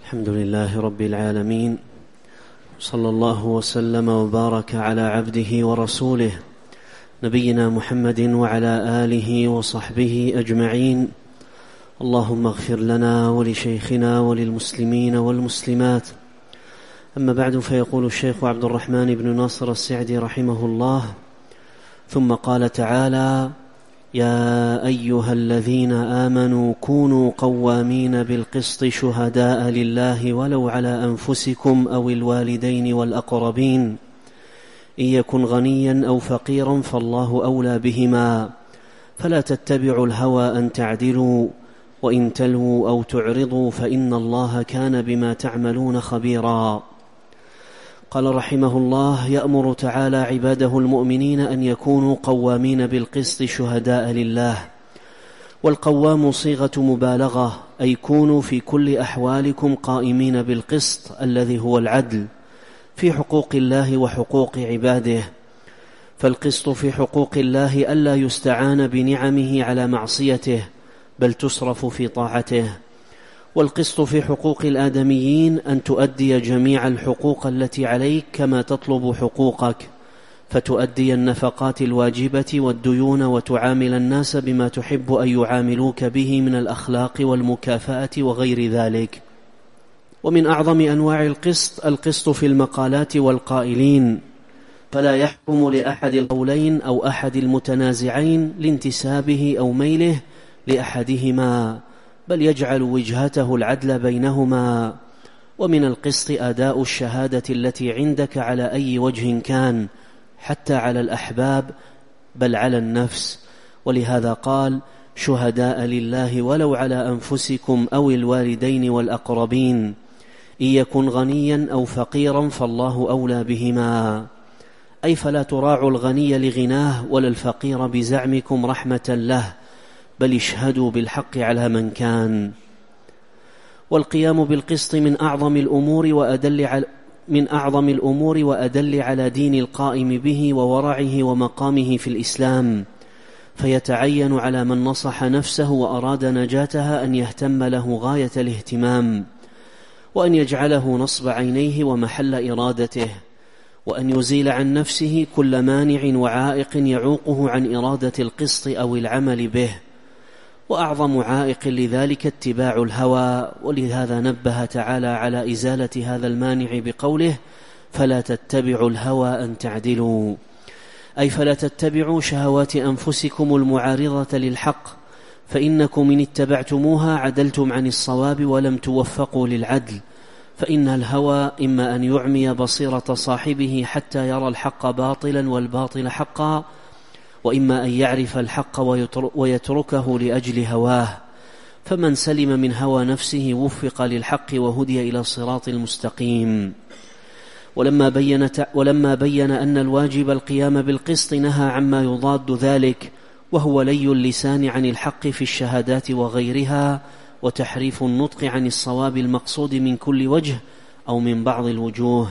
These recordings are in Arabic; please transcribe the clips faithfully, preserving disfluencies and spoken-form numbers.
الحمد لله رب العالمين، صلى الله وسلم وبارك على عبده ورسوله نبينا محمد وعلى آله وصحبه أجمعين. اللهم اغفر لنا ولشيخنا وللمسلمين والمسلمات. أما بعد، فيقول الشيخ عبد الرحمن بن ناصر السعدي رحمه الله: ثم قال تعالى: يا أيها الذين آمنوا كونوا قوامين بالقسط شهداء لله ولو على أنفسكم أو الوالدين والأقربين إن يكن غنيا أو فقيرا فالله أولى بهما فلا تتبعوا الهوى أن تعدلوا وإن تلووا أو تعرضوا فإن الله كان بما تعملون خبيرا. قال رحمه الله: يأمر تعالى عباده المؤمنين أن يكونوا قوامين بالقسط شهداء لله. والقوام صيغة مبالغة، أي كونوا في كل أحوالكم قائمين بالقسط الذي هو العدل في حقوق الله وحقوق عباده. فالقسط في حقوق الله ألا يستعان بنعمه على معصيته بل تصرف في طاعته. والقسط في حقوق الآدميين أن تؤدي جميع الحقوق التي عليك كما تطلب حقوقك، فتؤدي النفقات الواجبة والديون وتعامل الناس بما تحب أن يعاملوك به من الأخلاق والمكافأة وغير ذلك. ومن أعظم أنواع القسط القسط في المقالات والقائلين، فلا يحكم لأحد القولين أو أحد المتنازعين لانتسابه أو ميله لأحدهما، بل يجعل وجهته العدل بينهما. ومن القسط أداء الشهادة التي عندك على أي وجه كان، حتى على الأحباب بل على النفس. ولهذا قال: شهداء لله ولو على أنفسكم أو الوالدين والأقربين إن يكن غنيا أو فقيرا فالله أولى بهما، أي فلا تراعوا الغني لغناه ولا الفقير بزعمكم رحمة له، بل اشهدوا بالحق على من كان. والقيام بالقسط من أعظم الأمور وأدل على من أعظم الأمور وأدل على دين القائم به وورعه ومقامه في الإسلام، فيتعين على من نصح نفسه وأراد نجاتها أن يهتم له غاية الاهتمام، وأن يجعله نصب عينيه ومحل إرادته، وأن يزيل عن نفسه كل مانع وعائق يعوقه عن إرادة القسط أو العمل به. وأعظم عائق لذلك اتباع الهوى، ولهذا نبه تعالى على إزالة هذا المانع بقوله: فلا تتبعوا الهوى أن تعدلوا، أي فلا تتبعوا شهوات أنفسكم المعارضة للحق، فإنكم إن اتبعتموها عدلتم عن الصواب ولم توفقوا للعدل. فإن الهوى إما أن يعمي بصيرة صاحبه حتى يرى الحق باطلا والباطل حقا، وإما أن يعرف الحق ويتركه لأجل هواه. فمن سلم من هوى نفسه وفق للحق وهدي إلى الصراط المستقيم. ولما بين, ولما بين أن الواجب القيام بالقسط نهى عما يضاد ذلك، وهو لي اللسان عن الحق في الشهادات وغيرها، وتحريف النطق عن الصواب المقصود من كل وجه أو من بعض الوجوه.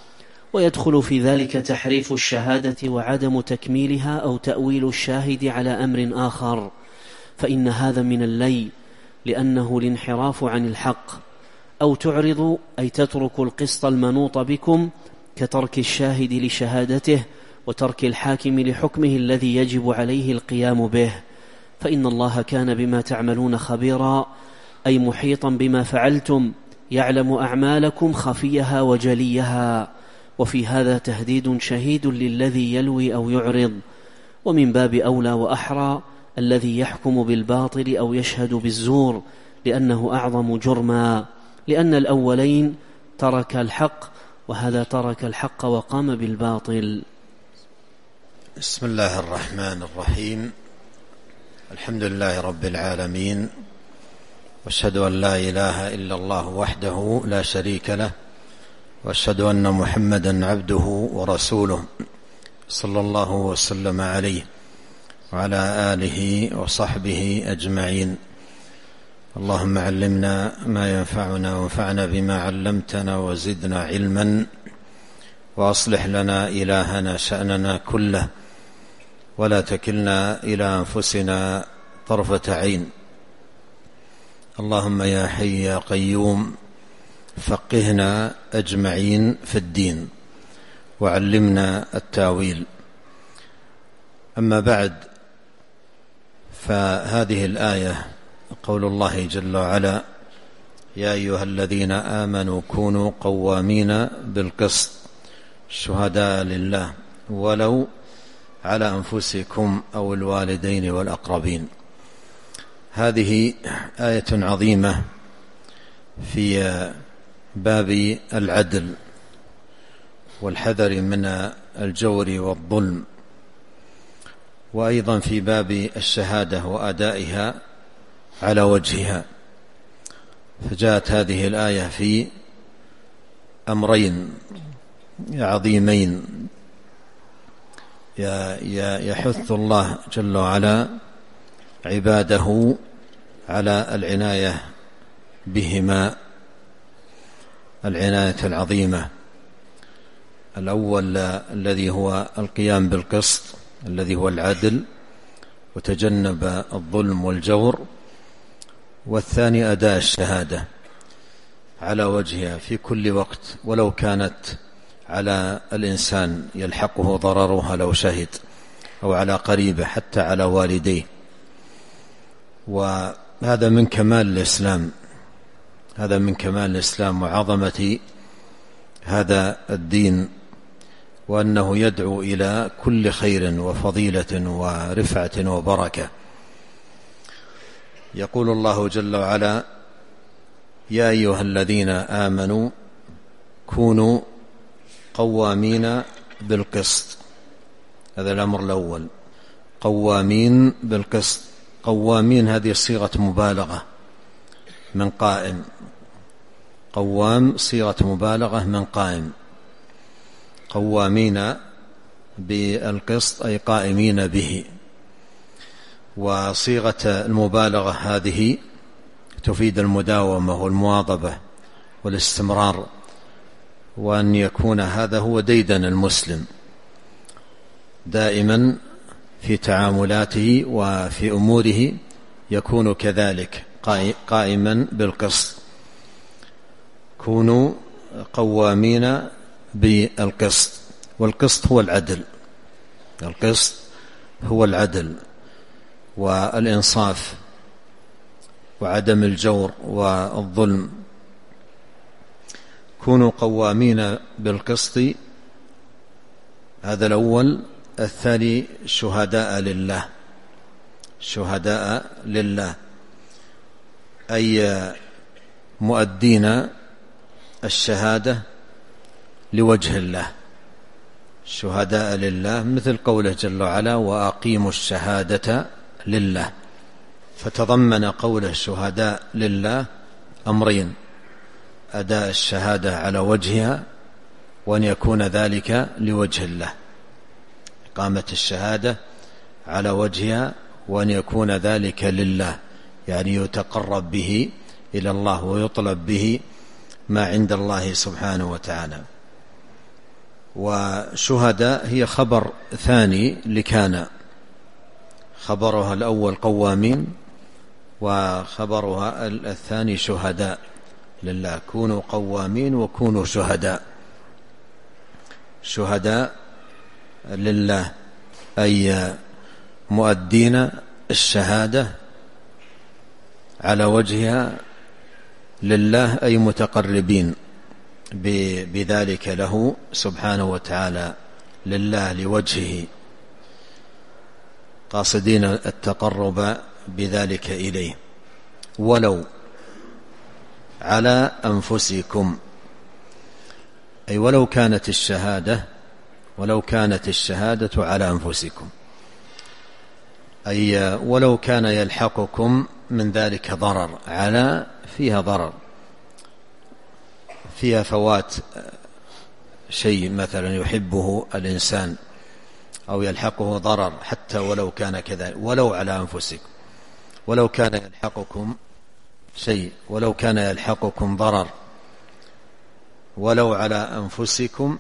ويدخل في ذلك تحريف الشهادة وعدم تكميلها أو تأويل الشاهد على أمر آخر، فإن هذا من اللي، لأنه الانحراف عن الحق. أو تعرض، أي تترك القسط المنوط بكم، كترك الشاهد لشهادته وترك الحاكم لحكمه الذي يجب عليه القيام به، فإن الله كان بما تعملون خبيرا، أي محيطا بما فعلتم، يعلم أعمالكم خفيها وجليها. وفي هذا تهديد شهيد للذي يلوي أو يعرض، ومن باب أولى وأحرى الذي يحكم بالباطل أو يشهد بالزور، لأنه أعظم جرما، لأن الأولين ترك الحق وهذا ترك الحق وقام بالباطل. بسم الله الرحمن الرحيم. الحمد لله رب العالمين، واشهد أن لا إله إلا الله وحده لا شريك له، واشهد أن محمدا عبده ورسوله صلى الله وسلم عليه وعلى آله وصحبه أجمعين. اللهم علمنا ما ينفعنا وانفعنا بما علمتنا وزدنا علما، وأصلح لنا إلهنا شأننا كله، ولا تكلنا إلى أنفسنا طرفة عين. اللهم يا حي يا قيوم فقهنا أجمعين في الدين وعلمنا التاويل. أما بعد، فهذه الآية قول الله جل وعلا: يا أيها الذين آمنوا كونوا قوامين بالقسط شهداء لله ولو على أنفسكم أو الوالدين والأقربين. هذه آية عظيمة في باب العدل والحذر من الجور والظلم، وأيضا في باب الشهادة وأدائها على وجهها. فجاءت هذه الآية في أمرين عظيمين يحث الله جل وعلا عباده على العناية بهما، العناية العظيمة. الأول الذي هو القيام بالقسط الذي هو العدل وتجنب الظلم والجور، والثاني أداء الشهادة على وجهها في كل وقت، ولو كانت على الإنسان يلحقه ضررها لو شهد، أو على قريبه، حتى على والديه. وهذا من كمال الإسلام، هذا من كمال الإسلام وعظمة هذا الدين، وأنه يدعو إلى كل خير وفضيلة ورفعة وبركة. يقول الله جل وعلا: يا أيها الذين آمنوا كونوا قوامين بالقسط. هذا الأمر الأول، قوامين بالقسط. قوامين هذه صيغة مبالغة من قائم، قوام صيغة مبالغة من قائم. قوامين بالقسط أي قائمين به. وصيغة المبالغة هذه تفيد المداومة والمواظبة والاستمرار، وأن يكون هذا هو ديدن المسلم دائما في تعاملاته وفي أموره، يكون كذلك قائما بالقسط. كونوا قوامين بالقسط. والقسط هو العدل، القسط هو العدل والإنصاف وعدم الجور والظلم. كونوا قوامين بالقسط، هذا الأول. الثاني شهداء لله، شهداء لله أي مؤدين الشهادة لوجه الله، شهداء لله، مثل قوله جل وعلا: وأقيموا الشهادة لله. فتضمن قوله شهداء لله أمرين: أداء الشهادة على وجهها، وأن يكون ذلك لوجه الله، إقامة الشهادة على وجهها، وأن يكون ذلك لله، يعني يتقرب به إلى الله ويطلب به ما عند الله سبحانه وتعالى. وشهداء هي خبر ثاني لكان، خبرها الأول قوامين، وخبرها الثاني شهداء لله. كونوا قوامين وكونوا شهداء. شهداء لله أي مؤدين الشهادة على وجهها لله، أي متقربين بذلك له سبحانه وتعالى، لله لوجهه، قاصدين التقرب بذلك إليه. ولو على أنفسكم، أي ولو كانت الشهادة ولو كانت الشهادة على أنفسكم، أي ولو كان يلحقكم من ذلك ضرر. على فيها ضرر، فيها فوات شيء مثلا يحبه الإنسان أو يلحقه ضرر، حتى ولو كان كذلك. ولو على أنفسكم، ولو كان يلحقكم شيء، ولو كان يلحقكم ضرر. ولو على أنفسكم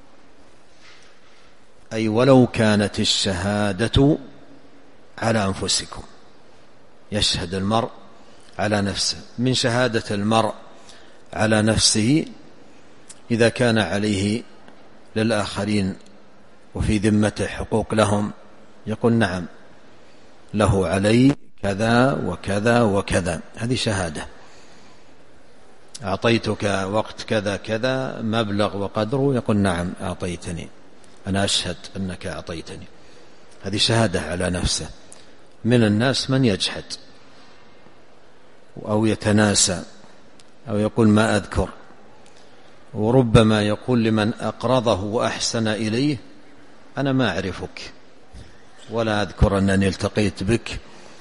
أي ولو كانت الشهادة على أنفسكم. يشهد المرء على نفسه. من شهادة المرء على نفسه إذا كان عليه للآخرين وفي ذمته حقوق لهم يقول نعم له علي كذا وكذا وكذا، هذه شهادة. أعطيتك وقت كذا كذا مبلغ وقدره، يقول نعم أعطيتني، أنا أشهد أنك أعطيتني، هذه شهادة على نفسه. من الناس من يجحد أو يتناسى أو يقول ما أذكر، وربما يقول لمن أقرضه وأحسن إليه أنا ما أعرفك ولا أذكر أنني التقيت بك،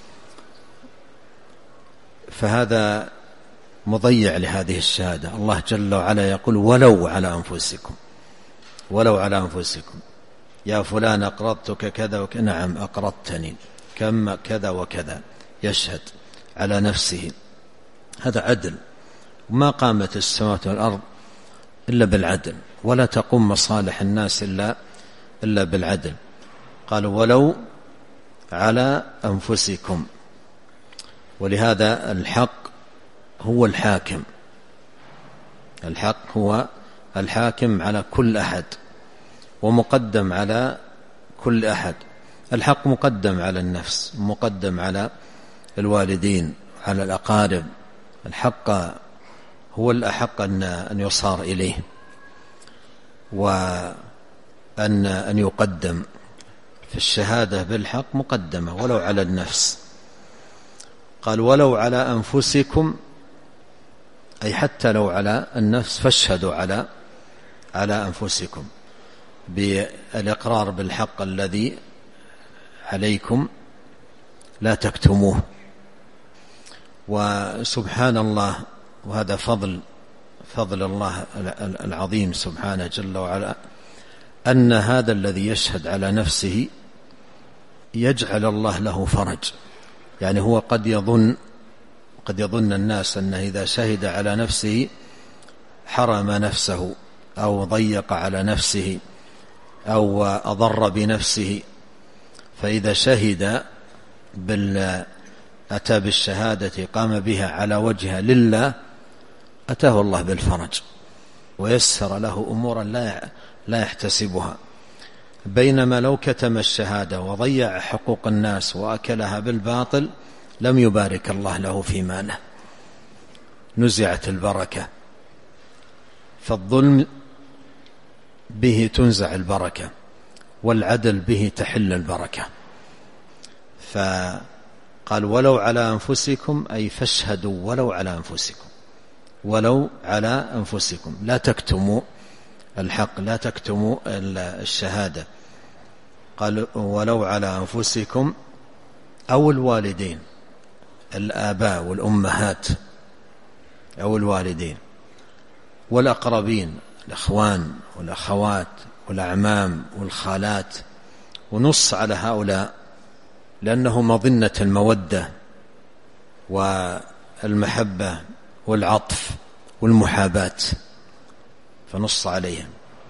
فهذا مضيع لهذه الشهادة. الله جل وعلا يقول ولو على أنفسكم، ولو على أنفسكم، يا فلان أقرضتك كذا وكذا، نعم أقرضتني كم كذا وكذا، يشهد على نفسه، هذا عدل. وما قامت السماوات والأرض إلا بالعدل، ولا تقوم مصالح الناس إلا إلا بالعدل. قالوا ولو على أنفسكم، ولهذا الحق هو الحاكم، الحق هو الحاكم على كل أحد ومقدم على كل أحد. الحق مقدم على النفس، مقدم على الوالدين، على الأقارب. الحق هو الأحق أن يصار إليه وأن أن يقدم، في الشهادة بالحق مقدمة ولو على النفس. قال ولو على أنفسكم، أي حتى لو على النفس فاشهدوا على على أنفسكم بالإقرار بالحق الذي عليكم لا تكتموه. وسبحان الله، وهذا فضل فضل الله العظيم سبحانه جل وعلا، أن هذا الذي يشهد على نفسه يجعل الله له فرج. يعني هو قد يظن قد يظن الناس أنه إذا شهد على نفسه حرم نفسه أو ضيق على نفسه أو أضر بنفسه، فإذا شهد بال أتى بالشهادة قام بها على وجهها لله أتاه الله بالفرج ويسر له أمورا لا لا يحتسبها. بينما لو كتم الشهادة وضيع حقوق الناس وأكلها بالباطل لم يبارك الله له في ماله، نزعت البركة. فالظلم به تنزع البركة، والعدل به تحل البركة. فقال ولو على أنفسكم، أي فاشهدوا ولو على أنفسكم، ولو على أنفسكم، لا تكتموا الحق، لا تكتموا الشهادة. قال ولو على أنفسكم أو الوالدين، الآباء والأمهات أو الوالدين، والأقربين، الأخوان والأخوات والأعمام والخالات. ونص على هؤلاء لأنه مظنة المودة والمحبة والعطف والمحاباة، فنص عليهم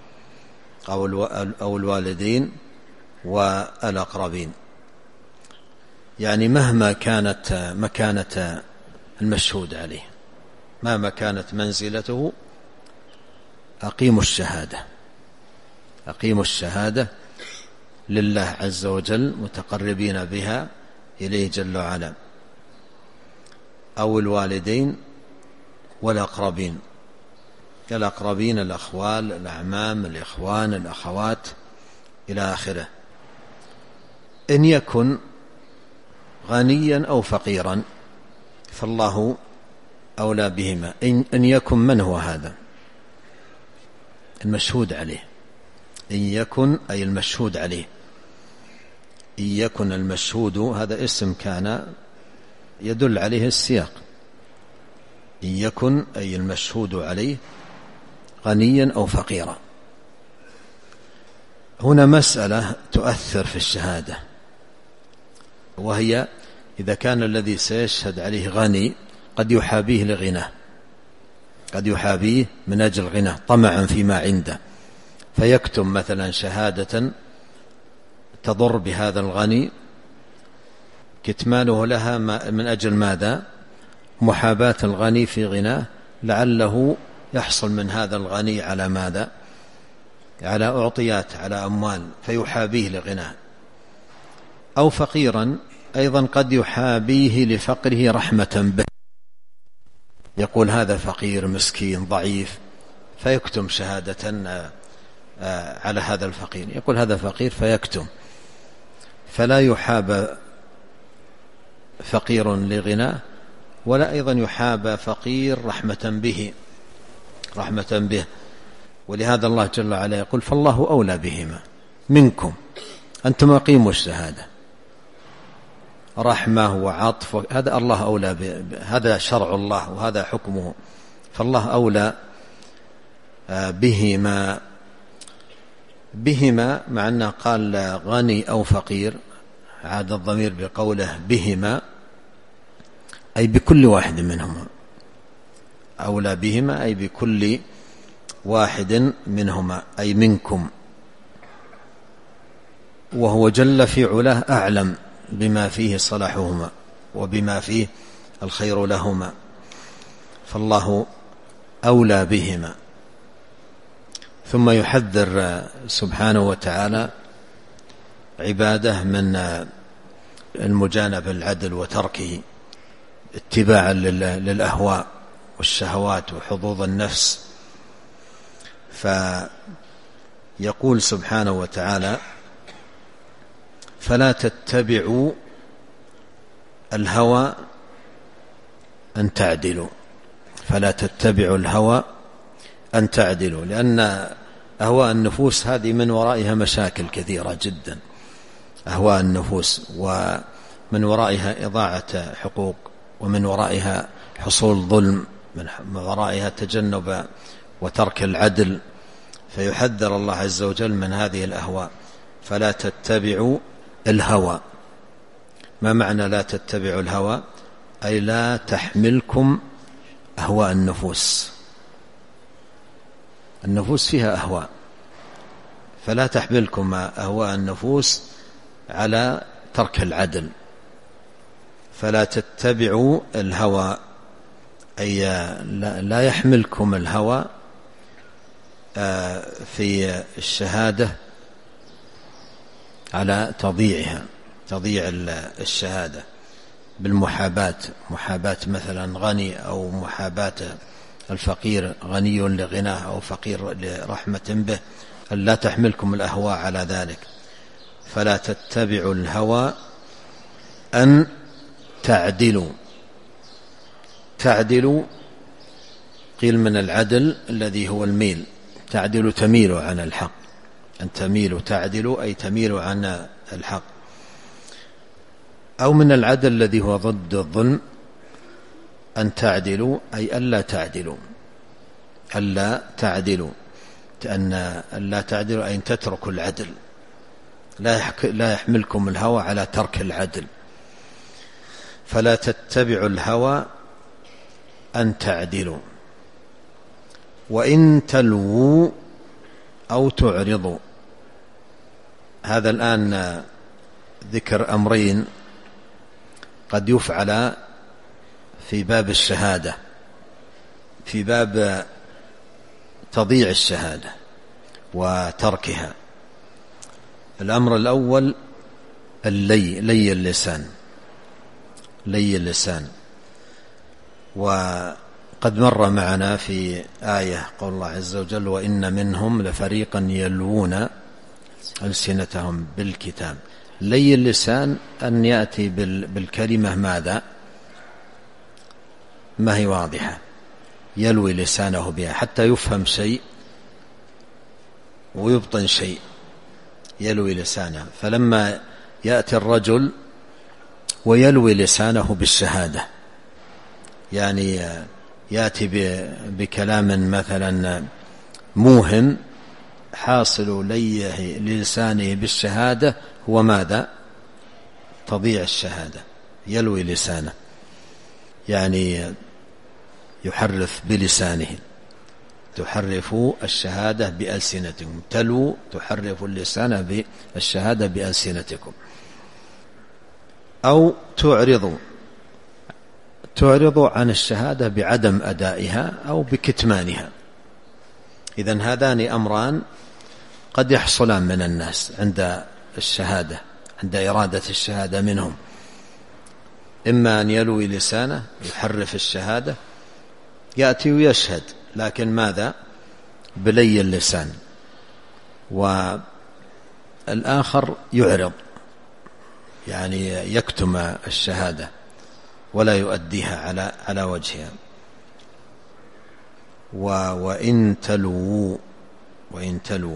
أو الوالدين والأقربين. يعني مهما كانت مكانة المشهود عليه، مهما كانت منزلته، أقيموا الشهادة، أقيموا الشهادة لله عز وجل متقربين بها إليه جل وعلا. أو الوالدين والأقربين، الأقربين الأخوال الأعمام الإخوان الأخوات إلى آخره. إن يكن غنيا أو فقيرا فالله أولى بهما. إن يكن، من هو هذا؟ المشهود عليه. إن يكن أي المشهود عليه. إن يكن المشهود، هذا اسم كان يدل عليه السياق. إن يكن أي المشهود عليه غنيا أو فقيرا. هنا مسألة تؤثر في الشهادة، وهي إذا كان الذي سيشهد عليه غني قد يحابيه لغناه، قد يحابيه من أجل غناه طمعا فيما عنده، فيكتم مثلا شهادة تضر بهذا الغني، كتمانه لها من أجل ماذا؟ محاباة الغني في غناه لعله يحصل من هذا الغني على ماذا؟ على أعطيات، على أموال، فيحابيه لغناه. أو فقيرا أيضا قد يحابيه لفقره رحمة به، يقول هذا فقير مسكين ضعيف، فيكتم شهادة على هذا الفقير، يقول هذا فقير فيكتم، فلا يحاب فقير لغناه، ولا أيضا يحاب فقير رحمة به رحمة به. ولهذا الله جل وعلا يقول فالله أولى بهما منكم، أنتم أقيموا الشهادة، رحمة وعطف، هذا الله أولى به، هذا شرع الله وهذا حكمه، فالله أولى بهما. بهما مع أنه قال غني أو فقير، عاد الضمير بقوله بهما أي بكل واحد منهما، أولى بهما أي بكل واحد منهما أي منكم، وهو جل في علاه أعلم بما فيه صلاحهما وبما فيه الخير لهما، فالله أولى بهما. ثم يحذر سبحانه وتعالى عباده من المجانبة العدل وتركه اتباعا للأهواء والشهوات وحظوظ النفس. فيقول سبحانه وتعالى فلا تتبعوا الهوى أن تعدلوا، فلا تتبعوا الهوى أن تعدلوا، لأن أهواء النفوس هذه من ورائها مشاكل كثيرة جدا، أهواء النفوس، ومن ورائها إضاعة حقوق، ومن ورائها حصول ظلم، من ورائها تجنب وترك العدل. فيحذر الله عز وجل من هذه الأهواء، فلا تتبعوا الهوى. ما معنى لا تتبعوا الهوى؟ أي لا تحملكم أهواء النفوس، النفوس فيها أهواء، فلا تحملكم أهواء النفوس على ترك العدل. فلا تتبعوا الهوى أي لا يحملكم الهوى في الشهادة على تضييعها، تضييع الشهادة بالمحاباة، محاباة مثلا غني أو محاباة الفقير غني لغناه أو فقير لرحمة به، لا تحملكم الأهواء على ذلك. فلا تتبعوا الهوى أن تعدلوا. تعدلوا قيل من العدل الذي هو الميل، تعدلوا تميلوا عن الحق، أن تميلوا، تعدلوا أي تميلوا عن الحق. أو من العدل الذي هو ضد الظلم، أن تعدلوا أي ألا تعدلوا، ألا تعدلوا، أن ألا تعدلوا أي أن تتركوا العدل، لا يحملكم الهوى على ترك العدل. فلا تتبعوا الهوى أن تعدلوا، وإن تلووا أو تعرضوا. هذا الآن ذكر أمرين قد يفعل في باب الشهادة، في باب تضييع الشهادة وتركها. الأمر الأول اللي لي اللسان، لي اللسان. وقد مر معنا في آية قول الله عز وجل وإن منهم لفريقا يلوون ألسنتهم بالكتاب. لي اللسان أن يأتي بالكلمة ماذا؟ ما هي واضحة، يلوي لسانه بها حتى يفهم شيء ويبطن شيء، يلوي لسانه. فلما يأتي الرجل ويلوي لسانه بالشهادة، يعني يأتي بكلام مثلا موهم، حاصل ليه لسانه بالشهادة هو ماذا؟ تضيع الشهادة، يلوي لسانه، يعني يحرف بلسانه. تحرفوا الشهادة بألسنتكم، تلو تحرفوا اللسان بالشهادة بألسنتكم. أو تعرضوا، تعرض عن الشهادة بعدم أدائها أو بكتمانها. إذن هذان أمران قد يحصلان من الناس عند الشهادة، عند إرادة الشهادة منهم، إما أن يلوي لسانه يحرف الشهادة، يأتي ويشهد لكن ماذا؟ بلي اللسان، والآخر يعرض يعني يكتم الشهادة ولا يؤديها على على وجهها. وإن تلوا وإن تلوا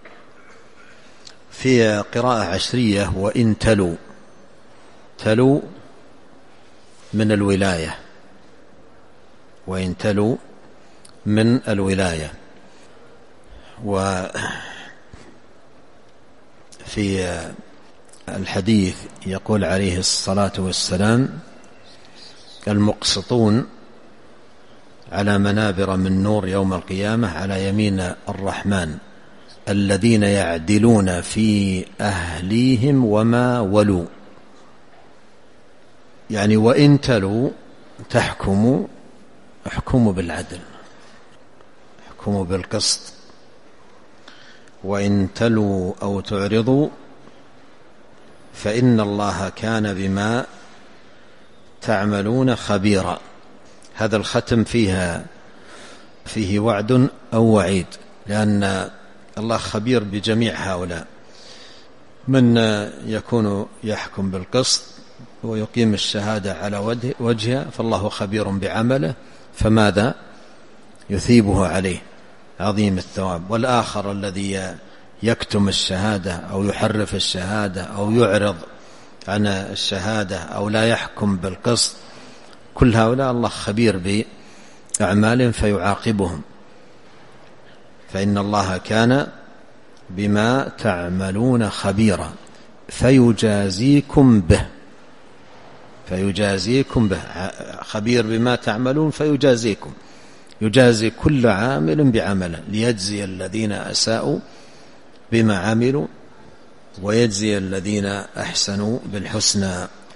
في قراءة عشرية وإن تلوا، تلوا من الولاية، وإن تلوا من الولاية. وفي الحديث يقول عليه الصلاة والسلام: المقسطون على منابر من نور يوم القيامة على يمين الرحمن الذين يعدلون في أهليهم وما ولوا. يعني وإن تلوا تحكموا، احكموا بالعدل، احكموا بالقسط. وإن تلوا أو تعرضوا فإن الله كان بما تعملون خبيرا. هذا الختم فيها فيه وعد أو وعيد، لأن الله خبير بجميع هؤلاء، من يكون يحكم بالقسط ويقيم الشهادة على وجهها فالله خبير بعمله، فماذا يثيبه عليه؟ عظيم الثواب. والآخر الذي يكتم الشهادة أو يحرف الشهادة أو يعرض عن الشهادة أو لا يحكم بالقسط، كل هؤلاء الله خبير بأعمالهم فيعاقبهم. فإن الله كان بما تعملون خبيرا فيجازيكم به، فيجازيكم به، خبير بما تعملون فيجازيكم، يجازي كل عامل بعمله ليجزي الذين أساءوا بما عملوا ويجزي الذين أحسنوا بالحسنى.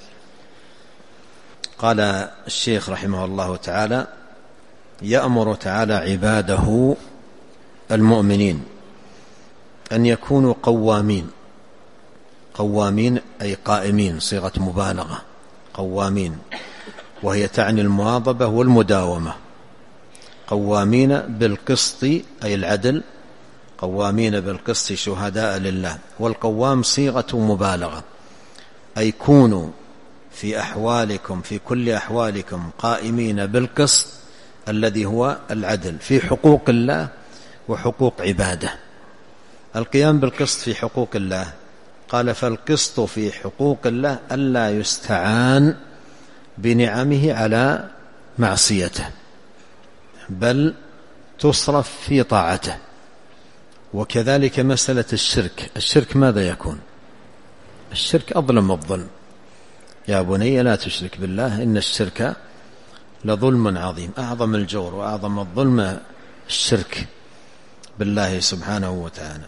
قال الشيخ رحمه الله تعالى: يأمر تعالى عباده المؤمنين أن يكونوا قوامين. قوامين أي قائمين، صيغة مبالغة، قوامين، وهي تعني المواظبة والمداومة. قوامين بالقسط أي العدل، قوامين بالقسط شهداء لله. والقوام صيغة مبالغة، أي كونوا في أحوالكم في كل أحوالكم قائمين بالقسط الذي هو العدل في حقوق الله وحقوق عباده. القيام بالقسط في حقوق الله، قال: فالقسط في حقوق الله ألا يستعان بنعمه على معصيته، بل تصرف في طاعته. وكذلك مسألة الشرك، الشرك ماذا يكون؟ الشرك أظلم الظلم. يا بني لا تشرك بالله إن الشرك لظلم عظيم. أعظم الجور وأعظم الظلم الشرك بالله سبحانه وتعالى.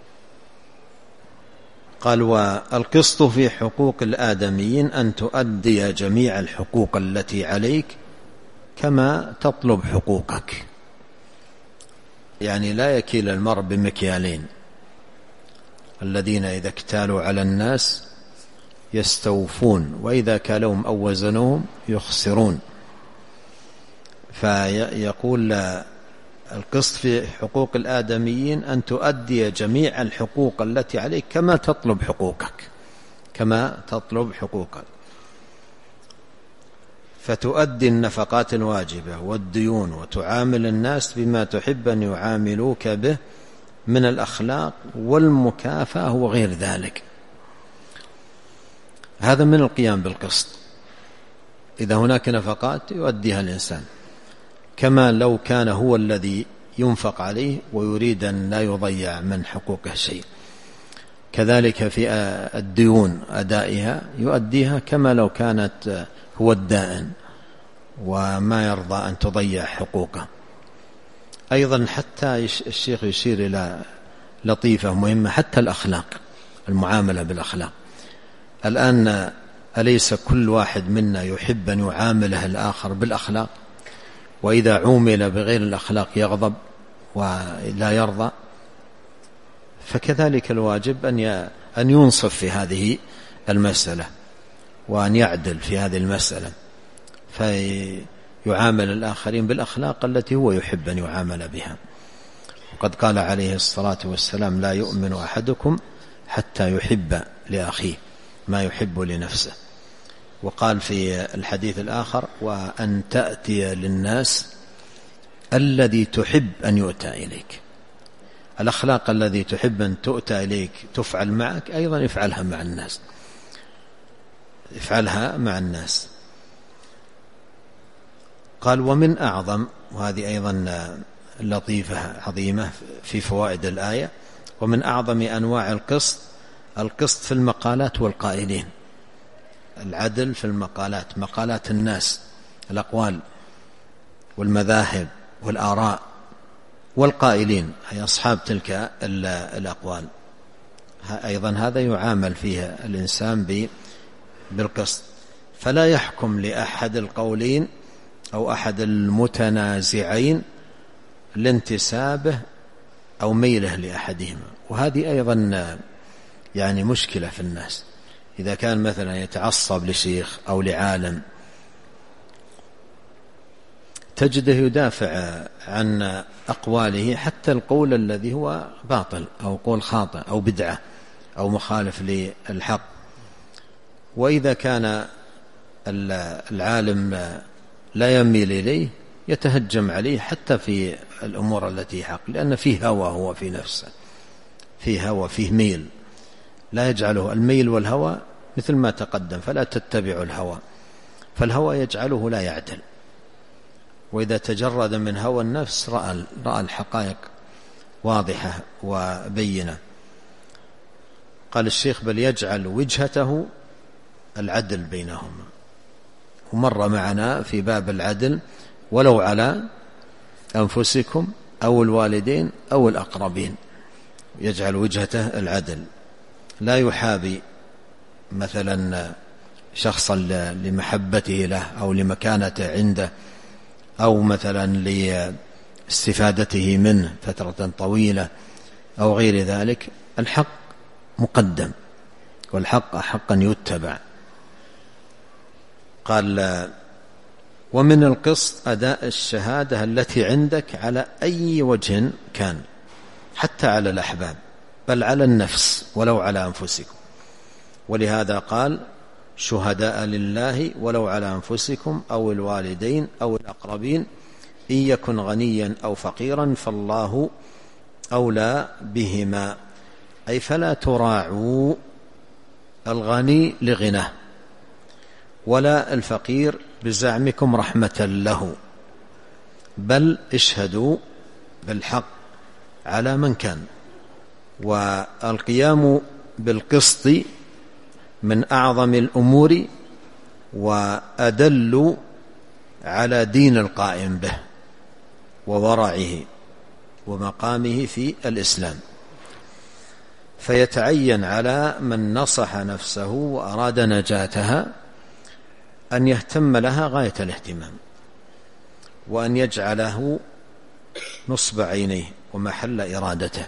قال: والقسط في حقوق الآدميين أن تؤدي جميع الحقوق التي عليك كما تطلب حقوقك. يعني لا يكيل المرء بمكيالين، الذين إذا اكتالوا على الناس يستوفون وإذا كالوهم أو وزنوهم يخسرون. فيقول القسط في حقوق الآدميين أن تؤدي جميع الحقوق التي عليك كما تطلب حقوقك، كما تطلب حقوقك. فتؤدي النفقات الواجبة والديون وتعامل الناس بما تحب أن يعاملوك به من الأخلاق والمكافأة وغير ذلك. هذا من القيام بالقسط. إذا هناك نفقات يؤديها الإنسان كما لو كان هو الذي ينفق عليه ويريد أن لا يضيع من حقوقه شيء. كذلك في الديون أدائها يؤديها كما لو كانت هو الدائن وما يرضى أن تضيع حقوقه. أيضا حتى الشيخ يشير إلى لطيفة مهمة، حتى الأخلاق، المعاملة بالأخلاق. الآن أليس كل واحد منا يحب أن يعامله الآخر بالأخلاق، وإذا عومل بغير الأخلاق يغضب ولا يرضى؟ فكذلك الواجب أن ينصف في هذه المسألة وأن يعدل في هذه المسألة، فيعامل الآخرين بالأخلاق التي هو يحب أن يعامل بها. وقد قال عليه الصلاة والسلام: لا يؤمن أحدكم حتى يحب لأخيه ما يحب لنفسه. وقال في الحديث الآخر: وأن تأتي للناس الذي تحب أن يؤتى إليك. الأخلاق الذي تحب أن تؤتى إليك تفعل معك، أيضا افعلها مع الناس، افعلها مع الناس. قال: ومن أعظم، وهذه أيضا لطيفة عظيمة في فوائد الآية، ومن أعظم أنواع القسط القسط في المقالات والقائلين، العدل في المقالات، مقالات الناس، الأقوال والمذاهب والآراء، والقائلين أي أصحاب تلك الأقوال، أيضا هذا يعامل فيها الإنسان بالقسط، فلا يحكم لأحد القولين أو أحد المتنازعين لانتسابه أو ميله لأحدهما. وهذه أيضا يعني مشكلة في الناس، إذا كان مثلا يتعصب لشيخ أو لعالم تجده يدافع عن أقواله حتى القول الذي هو باطل أو قول خاطئ أو بدعة أو مخالف للحق. وإذا كان العالم لا يميل إليه يتهجم عليه حتى في الأمور التي حق، لأن فيه هوى، هو في نفسه فيه هوى، فيه ميل، لا يجعله الميل والهوى مثل ما تقدم، فلا تتبعوا الهوى، فالهوى يجعله لا يعدل. وإذا تجرد من هوى النفس رأى, رأى الحقائق واضحة وبينة. قال الشيخ: بل يجعل وجهته العدل بينهما. ومر معنا في باب العدل: ولو على أنفسكم أو الوالدين أو الأقربين، يجعل وجهته العدل، لا يحابي مثلا شخصا لمحبته له أو لمكانته عنده أو مثلا لاستفادته منه فترة طويلة أو غير ذلك. الحق مقدم، والحق حقا يتبع. قال: ومن القسط أداء الشهادة التي عندك على أي وجه كان، حتى على الأحباب، بل على النفس ولو على أنفسكم. ولهذا قال: شهداء لله ولو على أنفسكم أو الوالدين أو الأقربين إن يكن غنيا أو فقيرا فالله أولى بهما. أي فلا تراعوا الغني لغناه ولا الفقير بزعمكم رحمة له، بل اشهدوا بالحق على من كان. والقيام بالقسط من أعظم الأمور وأدل على دين القائم به وورعه ومقامه في الإسلام. فيتعين على من نصح نفسه وأراد نجاتها أن يهتم لها غاية الاهتمام، وأن يجعله نصب عينيه ومحل إرادته،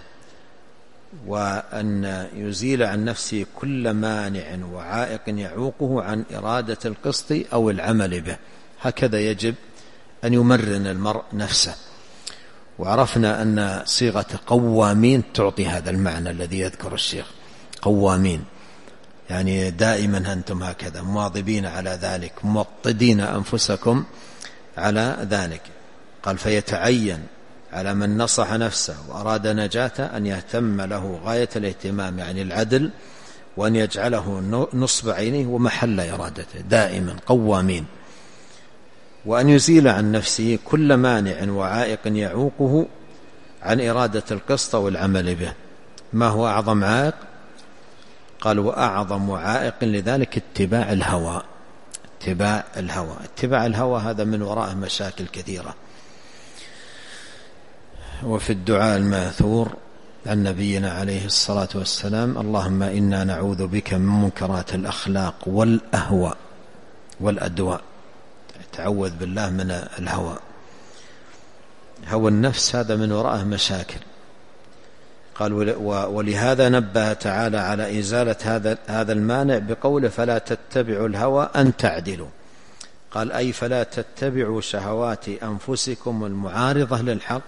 وأن يزيل عن نفسه كل مانع وعائق يعوقه عن إرادة القسط أو العمل به. هكذا يجب أن يمرن المرء نفسه. وعرفنا أن صيغة قوامين تعطي هذا المعنى الذي يذكر الشيخ، قوامين يعني دائما أنتم هكذا مواظبين على ذلك، موطدين أنفسكم على ذلك. قال: فيتعين على من نصح نفسه وأراد نجاته أن يهتم له غاية الاهتمام يعني العدل، وأن يجعله نصب عينه ومحل إرادته دائما قوامين، وأن يزيل عن نفسه كل مانع وعائق يعوقه عن إرادة القسط والعمل به. ما هو أعظم عائق؟ قال: وأعظم عائق لذلك اتباع الهوى. اتباع الهوى اتباع الهوى هذا من وراءه مشاكل كثيرة. وفي الدعاء الماثور عن نبينا عليه الصلاة والسلام: اللهم إنا نعوذ بك من منكرات الأخلاق والأهواء والأدواء. تعوذ بالله من الهوى. هوى النفس هذا من وراءه مشاكل. قال: ولهذا نبه تعالى على إزالة هذا هذا المانع بقوله: فلا تتبعوا الهوى أن تعدلوا. قال: أي فلا تتبعوا شهوات أنفسكم المعارضة للحق،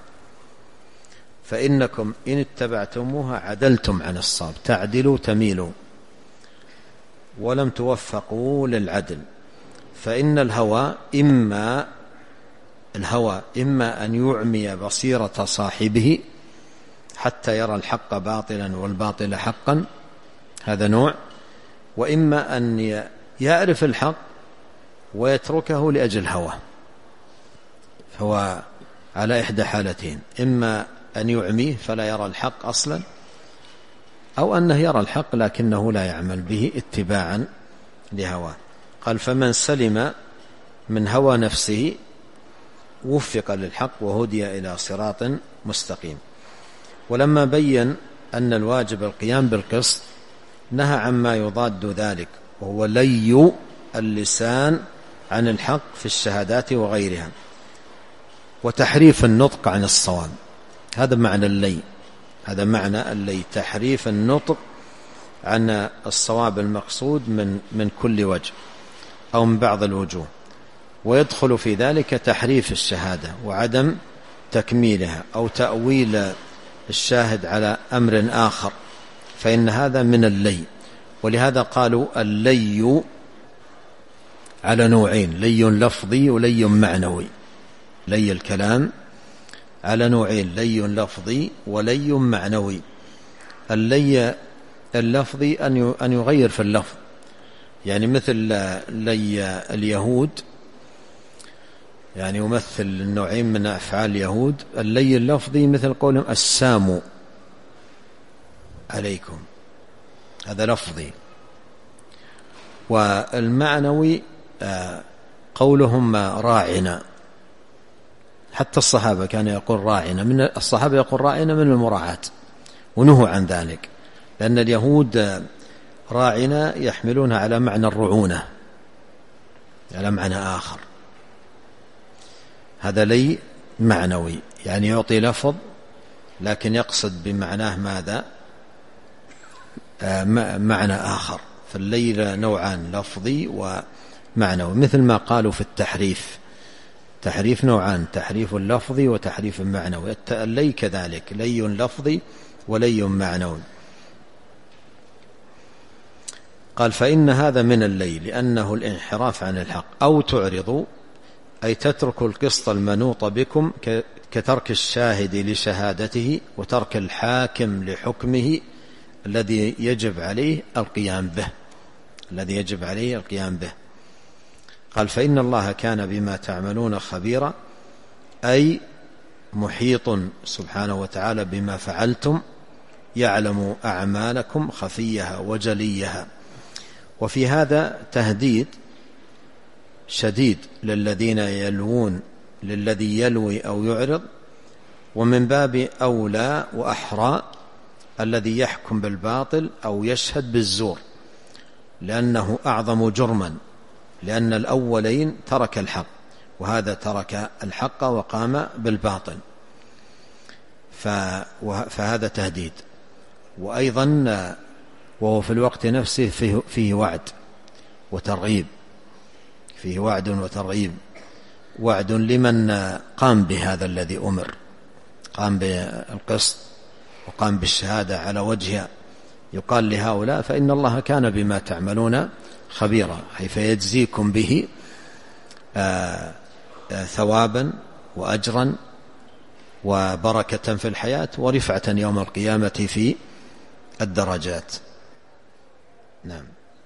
فإنكم إن اتبعتموها عدلتم عن الصواب. تعدلوا تميلوا، ولم توفقوا للعدل. فإن الهوى إما الهوى إما أن يعمي بصيرة صاحبه حتى يرى الحق باطلا والباطل حقا، هذا نوع، وإما أن يعرف الحق ويتركه لأجل هوى. فهو على إحدى حالتين: إما أن يعميه فلا يرى الحق أصلا، أو أنه يرى الحق لكنه لا يعمل به اتباعا لهواه. قال: فمن سلم من هوى نفسه وفق للحق وهدي إلى صراط مستقيم. ولما بين أن الواجب القيام بالقسط نهى عما يضاد ذلك، وهو لي اللسان عن الحق في الشهادات وغيرها، وتحريف النطق عن الصواب. هذا معنى اللي هذا معنى اللي تحريف النطق عن الصواب المقصود من من كل وجه أو من بعض الوجوه. ويدخل في ذلك تحريف الشهادة وعدم تكميلها، أو تأويل الشاهد على أمر آخر، فإن هذا من اللي. ولهذا قالوا اللي على نوعين: لي لفظي ولي معنوي. لي الكلام على نوعين: لي لفظي ولي معنوي. اللي اللفظي أن يغير في اللفظ، يعني مثل لي اليهود، يعني يمثل النوعين من أفعال اليهود. اللي اللفظي مثل قولهم السام عليكم، هذا لفظي. والمعنوي قولهم راعنا. حتى الصحابة كان يقول راعنا، من الصحابة يقول راعنا من المراعاة، ونهوا عن ذلك، لأن اليهود راعنا يحملونها على معنى الرعونة، على معنى آخر. هذا لي معنوي، يعني يعطي لفظ لكن يقصد بمعناه ماذا؟ آه معنى آخر. فاللي نوعان: لفظي ومعنوي، مثل ما قالوا في التحريف. تحريف نوعان: تحريف اللفظي وتحريف المعنوي. اللي كذلك، لي لفظي ولي معنوي. قال: فإن هذا من اللي، لأنه الانحراف عن الحق. أو تعرضوا، أي تترك القسط المنوط بكم، كترك الشاهد لشهادته وترك الحاكم لحكمه الذي يجب عليه القيام به الذي يجب عليه القيام به. قال: فإن الله كان بما تعملون خبيرا، أي محيط سبحانه وتعالى بما فعلتم، يعلم أعمالكم خفيها وجليها. وفي هذا تهديد شديد للذين يلوون للذي يلوي أو يعرض، ومن باب أولى وأحرى الذي يحكم بالباطل أو يشهد بالزور، لأنه أعظم جرما، لأن الأولين ترك الحق، وهذا ترك الحق وقام بالباطل. فهذا تهديد. وأيضا وهو في الوقت نفسه فيه, فيه وعد وترغيب فيه وعد وترغيب. وعد لمن قام بهذا الذي أمر، قام بالقسط وقام بالشهادة على وجهها. يقال لهؤلاء: فإن الله كان بما تعملون خبيرا، أي فيجزيكم به آآ آآ ثوابا وأجرا وبركة في الحياة ورفعة يوم القيامة في الدرجات. نعم.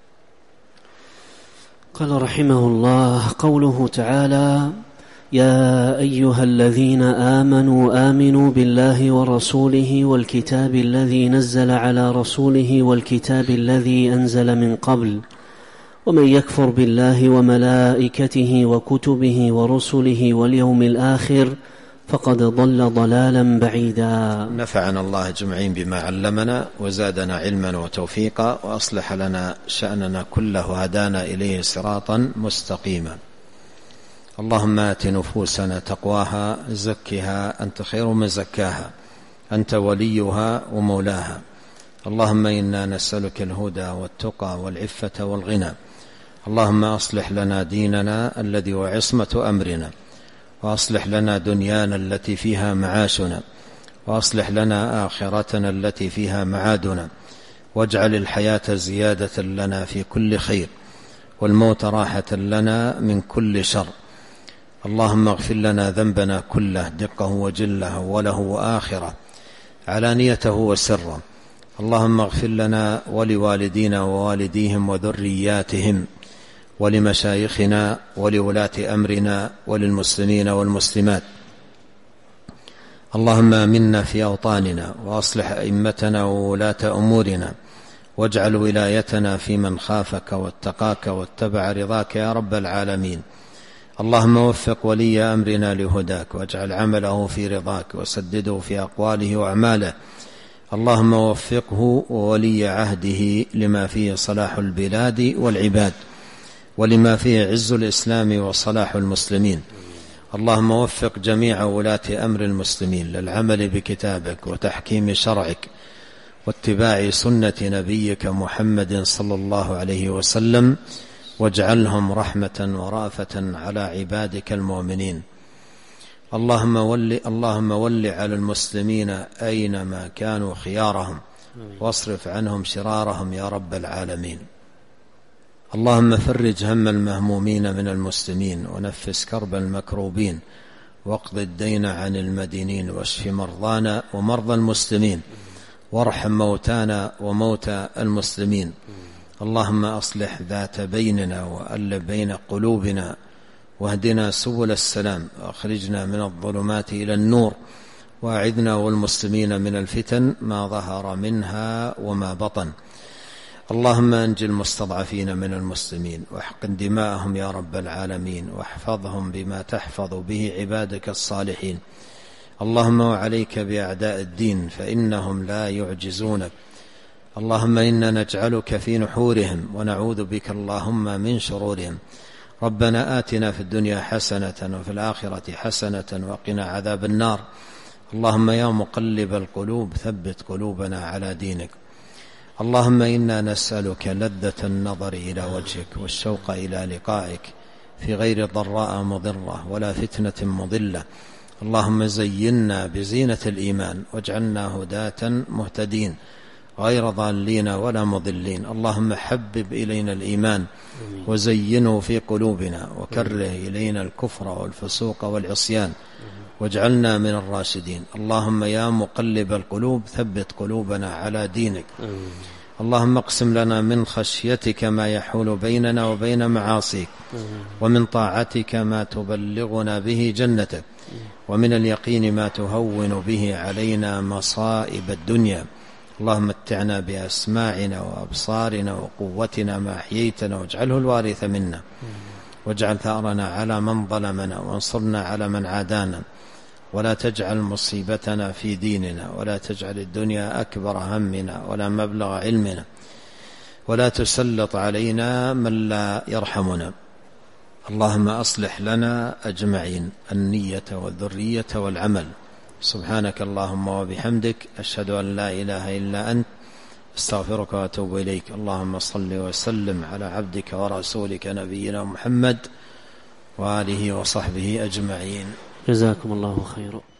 قال رحمه الله: قوله تعالى: يا أيها الذين آمنوا آمنوا بالله ورسوله والكتاب الذي نزل على رسوله والكتاب الذي أنزل من قبل، ومن يكفر بالله وملائكته وكتبه ورسله واليوم الآخر فقد ضل ضلالا بعيدا. نفعنا الله أجمعين بما علمنا وزادنا علما وتوفيقا وأصلح لنا شأننا كله وهدانا إليه صراطا مستقيما. اللهم آت نفوسنا تقواها زكها أنت خير من زكاها أنت وليها ومولاها. اللهم إنا نسألك الهدى والتقى والعفة والغنى. اللهم أصلح لنا ديننا الذي هو عصمة أمرنا، وأصلح لنا دنيانا التي فيها معاشنا، وأصلح لنا آخرتنا التي فيها معادنا، واجعل الحياة زيادة لنا في كل خير والموت راحة لنا من كل شر. اللهم اغفر لنا ذنبنا كله دقه وجله وله وآخره علانيته وسره. اللهم اغفر لنا ولوالدينا ووالديهم وذرياتهم ولمشايخنا ولولاة أمرنا وللمسلمين والمسلمات. اللهم آمنا في أوطاننا وأصلح أئمتنا وولاة أمورنا، واجعل ولايتنا في من خافك واتقاك واتبع رضاك يا رب العالمين. اللهم وفق ولي أمرنا لهداك، واجعل عمله في رضاك، وسدده في أقواله وأعماله. اللهم وفقه وولي عهده لما فيه صلاح البلاد والعباد، ولما فيه عز الإسلام وصلاح المسلمين. اللهم وفق جميع ولاة أمر المسلمين للعمل بكتابك وتحكيم شرعك واتباع سنة نبيك محمد صلى الله عليه وسلم، واجعلهم رحمة ورأفة على عبادك المؤمنين. اللهم ول اللهم ول على المسلمين أينما كانوا خيارهم، واصرف عنهم شرارهم يا رب العالمين. اللهم فرج هم المهمومين من المسلمين، ونفس كرب المكروبين، واقض الدين عن المدينين، واشف مرضانا ومرضى المسلمين، وارحم موتانا وموتى المسلمين. اللهم أصلح ذات بيننا وألف بين قلوبنا، واهدنا سبل السلام، وأخرجنا من الظلمات إلى النور، وأعذنا والمسلمين من الفتن ما ظهر منها وما بطن. اللهم أنجِ المستضعفين من المسلمين، واحقن دماءهم يا رب العالمين، واحفظهم بما تحفظ به عبادك الصالحين. اللهم وعليك بأعداء الدين فإنهم لا يعجزونك. اللهم إنا نجعلك في نحورهم ونعوذ بك اللهم من شرورهم. ربنا آتنا في الدنيا حسنة وفي الآخرة حسنة وقنا عذاب النار. اللهم يا مقلب القلوب ثبت قلوبنا على دينك. اللهم إنا نسألك لذة النظر إلى وجهك والشوق إلى لقائك في غير ضراء مضرة ولا فتنة مضلة. اللهم زينا بزينة الإيمان، واجعلنا هداة مهتدين غير ضالين ولا مضلين. اللهم حبب إلينا الإيمان وزينه في قلوبنا، وكره إلينا الكفر والفسوق والعصيان، واجعلنا من الراشدين. اللهم يا مقلب القلوب ثبت قلوبنا على دينك. اللهم اقسم لنا من خشيتك ما يحول بيننا وبين معاصيك، ومن طاعتك ما تبلغنا به جنتك، ومن اليقين ما تهون به علينا مصائب الدنيا. اللهم متعنا بأسماعنا وأبصارنا وقوتنا ما أحييتنا، واجعله الوارث منا، واجعل ثأرنا على من ظلمنا، وانصرنا على من عادانا، ولا تجعل مصيبتنا في ديننا، ولا تجعل الدنيا أكبر همنا ولا مبلغ علمنا، ولا تسلط علينا من لا يرحمنا. اللهم أصلح لنا أجمعين النية والذرية والعمل. سبحانك اللهم وبحمدك، أشهد أن لا إله إلا أنت، استغفرك وأتوب إليك. اللهم صل وسلم على عبدك ورسولك نبينا محمد وآله وصحبه أجمعين. جزاكم الله خيرا.